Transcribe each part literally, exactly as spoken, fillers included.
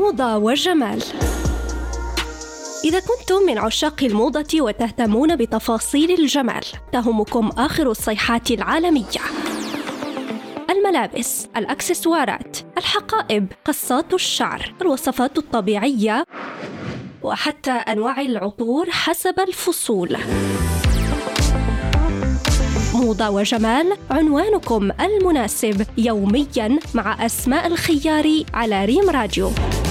موضة وجمال. إذا كنتم من عشاق الموضة وتهتمون بتفاصيل الجمال، تهمكم آخر الصيحات العالمية: الملابس، الأكسسوارات، الحقائب، قصات الشعر، الوصفات الطبيعية، وحتى أنواع العطور حسب الفصول. موضة وجمال، عنوانكم المناسب يومياً مع أسماء الخياري على ريم راديو.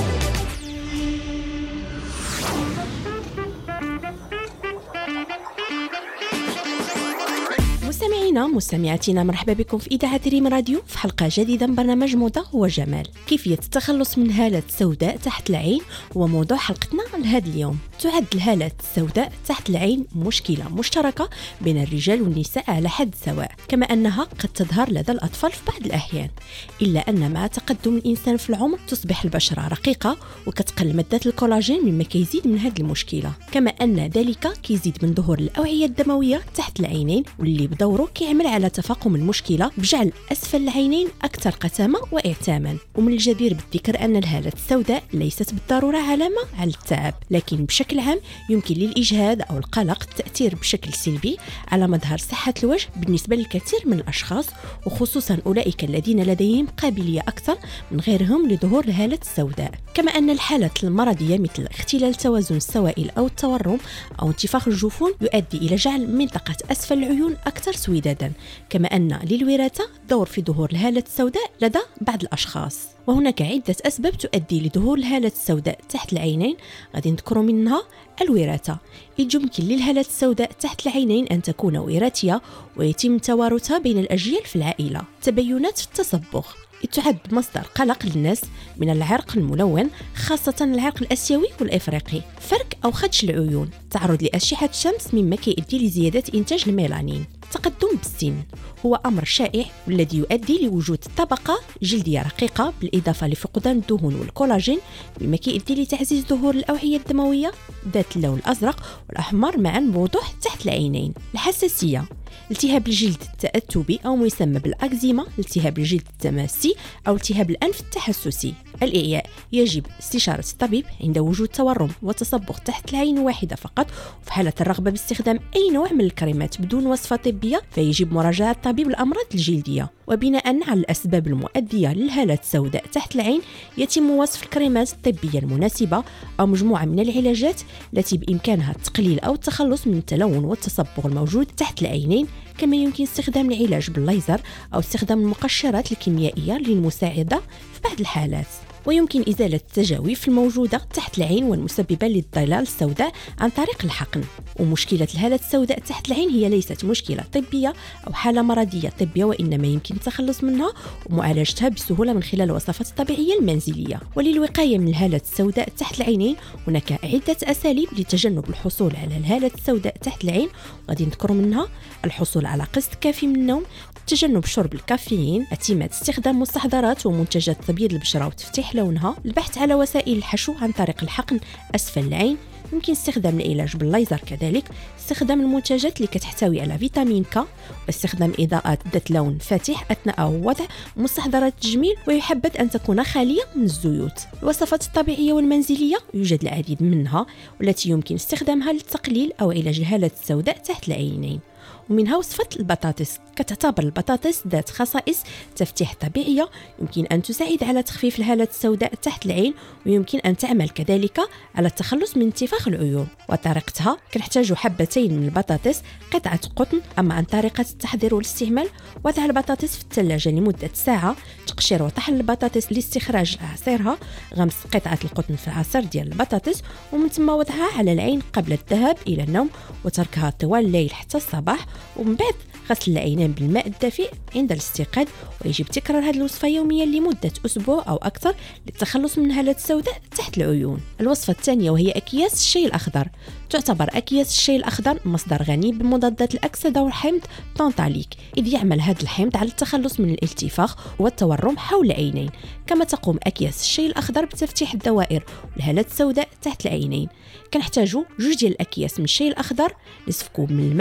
مستمعينا مستمعاتنا، مرحبا بكم في إذاعة ريم راديو في حلقة جديدة من برنامج موضة وجمال. كيفية التخلص من هالة سوداء تحت العين هو موضوع حلقتنا لهذا اليوم. تعد الهالات السوداء تحت العين مشكلة مشتركة بين الرجال والنساء على حد سواء، كما أنها قد تظهر لدى الأطفال في بعض الأحيان، إلا أن مع تقدم الإنسان في العمر تصبح البشرة رقيقة وكتقل مادة الكولاجين، مما كيزيد من هذه المشكلة. كما أن ذلك كيزيد من ظهور الأوعية الدموية تحت العينين، واللي بدوره كيعمل على تفاقم المشكلة بجعل أسفل العينين أكثر قسامة وإعتاما. ومن الجدير بالذكر أن الهالة السوداء ليست بالضرورة علامة على التعب، لكن بشكل عام يمكن للإجهاد أو القلق التأثير بشكل سلبي على مظهر صحة الوجه بالنسبة للكثير من الأشخاص، وخصوصا أولئك الذين لديهم قابلية أكثر من غيرهم لظهور الهالة السوداء. كما أن الحالات المرضية مثل اختلال توازن السوائل أو التورم أو انتفاخ الجفون يؤدي إلى جعل منطقة أسفل العيون أكثر سويدادا. كما أن للوراثة دور في ظهور الهالة السوداء لدى بعض الأشخاص، وهناك عدة أسباب تؤدي لظهور الهالة السوداء تحت العينين، غادي نذكر منها الوراثة. إذ يمكن للهالة السوداء تحت العينين أن تكون وراثية ويتم توارثها بين الأجيال في العائلة. تبينات في التصبغ تعد مصدر قلق للناس من العرق الملون، خاصة العرق الآسيوي والإفريقي. فرك أو خدش العيون، تعرض لأشعة الشمس مما كيؤدي لزيادة إنتاج الميلانين. تقدم بالسن هو أمر شائع والذي يؤدي لوجود طبقة جلدية رقيقة بالإضافة لفقدان الدهون والكولاجين، مما كيؤدي لتعزيز ظهور الأوعية الدموية ذات اللون الأزرق والأحمر معا بوضوح تحت العينين. الحساسية، التهاب الجلد التأتبي أو ما يسمى بالأكزيما، التهاب الجلد التماسي أو التهاب الأنف التحسسي. الإعياء، يجب استشارة الطبيب عند وجود تورم وتصبغ تحت العين واحدة فقط. وفي حالة الرغبة باستخدام أي نوع من الكريمات بدون وصفة طبية فيجب مراجعة طبيب الأمراض الجلدية. وبناء على الأسباب المؤدية للهالات السوداء تحت العين يتم وصف الكريمات الطبية المناسبة أو مجموعة من العلاجات التي بإمكانها التقليل أو التخلص من التلون والتصبغ الموجود تحت العينين. كما يمكن استخدام العلاج بالليزر أو استخدام المقشرات الكيميائية للمساعدة في بعض الحالات. ويمكن إزالة التجاويف الموجودة تحت العين والمسببة للظلال السوداء عن طريق الحقن. ومشكلة الهالة السوداء تحت العين هي ليست مشكلة طبية أو حالة مرضية طبية، وإنما يمكن التخلص منها ومعالجتها بسهولة من خلال الوصفات الطبيعية المنزلية. وللوقاية من الهالة السوداء تحت العينين هناك عدة أساليب لتجنب الحصول على الهالة السوداء تحت العين، وغادي نذكر منها الحصول على قسط كافي من النوم، تجنب شرب الكافيين، اعتماد استخدام مستحضرات ومنتجات تبييض البشرة وتفتيح لونها، البحث على وسائل الحشو عن طريق الحقن أسفل العين، يمكن استخدام العلاج بالليزر، كذلك استخدام المنتجات اللي كتحتوي على فيتامين ك، واستخدام إضاءات ذات لون فاتح أثناء وضع مستحضرات التجميل، ويحبذ أن تكون خالية من الزيوت. الوصفات الطبيعية والمنزلية يوجد العديد منها والتي يمكن استخدامها للتقليل أو علاج الهالة السوداء تحت العينين، ومنها وصفة البطاطس. كتعتبر البطاطس ذات خصائص تفتيح طبيعية يمكن أن تساعد على تخفيف الهالة السوداء تحت العين، ويمكن أن تعمل كذلك على التخلص من انتفاخ العيون. وطريقتها كنحتاج حبتين من البطاطس، قطعة قطن. أما عن طريقة التحضير والاستعمال، وضع البطاطس في الثلاجة لمدة ساعة، تقشير وطحن البطاطس لاستخراج عصيرها، غمس قطعة القطن في العصير ديال البطاطس، ومن ثم وضعها على العين قبل الذهاب إلى النوم، وتركها طوال الليل حتى الصباح، ومن بعد غسل العينين بالماء الدافئ عند الاستيقاظ. ويجب تكرار هذه الوصفة يوميا لمدة أسبوع أو أكثر للتخلص من هالة السوداء تحت العيون. الوصفة الثانية وهي أكياس الشاي الأخضر. تعتبر أكياس الشاي الأخضر مصدر غني بمضادات الأكسدة والحمض طونطاليك، إذ يعمل هذا الحمض على التخلص من الالتفاخ والتورم حول العينين. كما تقوم أكياس الشاي الأخضر بتفتيح الدوائر والهالات السوداء تحت العينين. كنحتاجوا جوج ديال الأكياس من الشاي الأخضر، نصف كوب من الماء،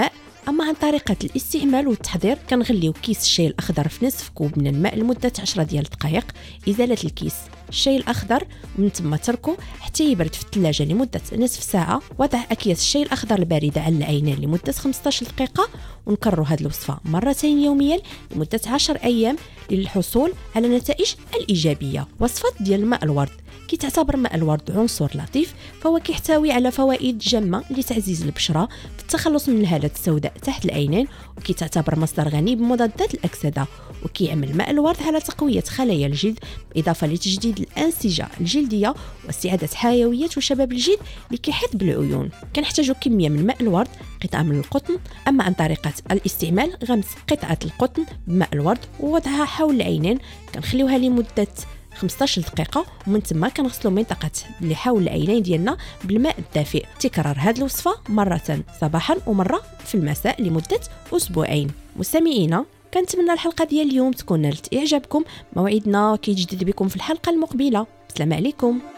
اما عن طريقه الاستعمال والتحضير، كنغليو كيس الشاي الاخضر في نصف كوب من الماء لمده عشرة ديال الدقائق، ازاله الكيس. الشاي الاخضر ومن ثم تركه حتى يبرد في الثلاجه لمده نصف ساعه. وضع اكياس الشاي الاخضر البارده على العينين لمده خمسطاش دقيقه، ونكرروا هذه الوصفه مرتين يوميا لمده عشرة ايام للحصول على نتائج الايجابيه. وصفه ديال الماء الورد. كي تعتبر ماء الورد عنصر لطيف، فهو كيحتوي على فوائد جمة لتعزيز البشرة في التخلص من الهالات السوداء تحت العينين، وكي تعتبر مصدر غني بمضادات الأكسدة. وكيعمل ماء الورد على تقوية خلايا الجلد، إضافة لتجديد الأنسجة الجلدية واستعادة حيوية وشباب الجلد اللي كيحيط بالعيون. كنحتاجو كمية من ماء الورد، قطعة من القطن. أما عن طريقة الاستعمال، غمس قطعة القطن بماء الورد ووضعها حول العينين، كنخليوها لمدة خمسطاش دقيقة، ومن ثم كنغسلوا منطقة اللي حول العينين ديالنا بالماء الدافئ. تكرار هذه الوصفة مرة صباحا ومرة في المساء لمدة أسبوعين. مستمعينا، كنتمنى الحلقة ديال اليوم تكون نالت إعجابكم. موعدنا كيجدد بكم في الحلقة المقبلة. السلام عليكم.